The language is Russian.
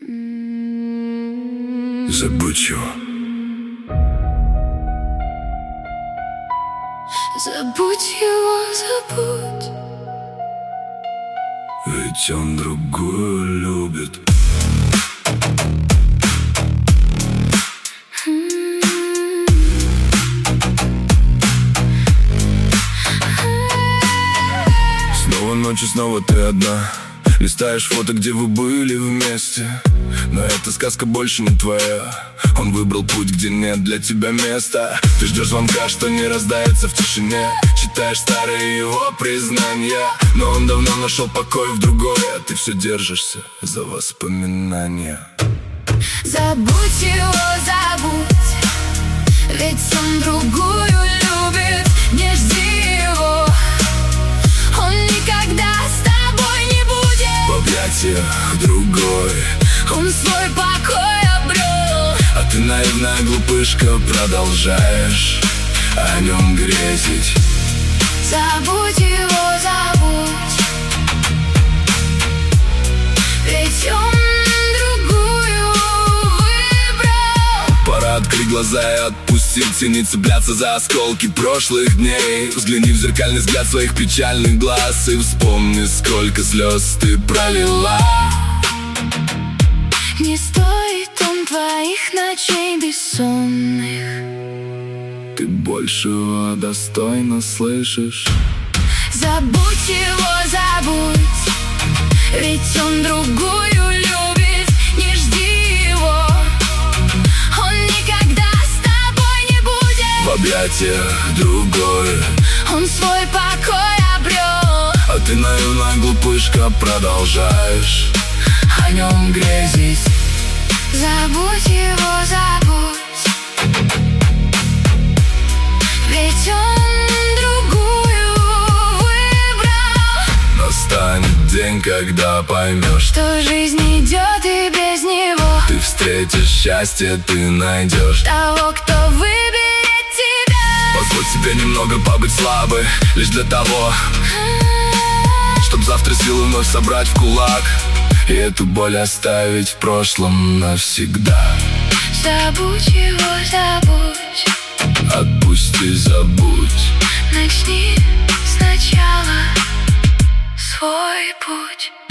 Забудь его. Забудь его, забудь. Ведь он другую любит. Снова ночь и снова ты одна. Листаешь фото, где вы были вместе. Но эта сказка больше не твоя. Он выбрал путь, где нет для тебя места. Ты ждешь звонка, что не раздается в тишине. Читаешь старые его признания. Но он давно нашел покой в другой, а ты все держишься за воспоминания. Забудь его, забудь. Ведь он другую любит. Не жди его. Он никогда с тобой не будет. В объятиях другой Он свой покой обрел. А ты, наивная глупышка, продолжаешь о нем грезить. Забудь его, забудь. Ведь он другую выбрал. Пора открыть глаза и отпустить, не цепляться за осколки прошлых дней. Взгляни в зеркальный взгляд своих печальных глаз и вспомни, сколько слез ты пролила. Не стоит он твоих ночей бессонных. Ты большего достойна, слышишь? Забудь его, забудь. Ведь он другую любит. Не жди его. Он никогда с тобой не будет. В объятиях другой Он свой покой обрел. А ты, наивная глупышка, продолжаешь О нем грезить. Забудь его, забудь. Ведь он другую выбрал. Настанет день, когда поймешь, Что жизнь идет и без него. ты встретишь счастье, ты найдешь Того, кто выберет тебя. Позволь себе немного побыть слабой, лишь для того, чтоб завтра силы вновь собрать в кулак и эту боль оставить в прошлом навсегда. Забудь его, забудь. Отпусти, забудь. Начни сначала свой путь.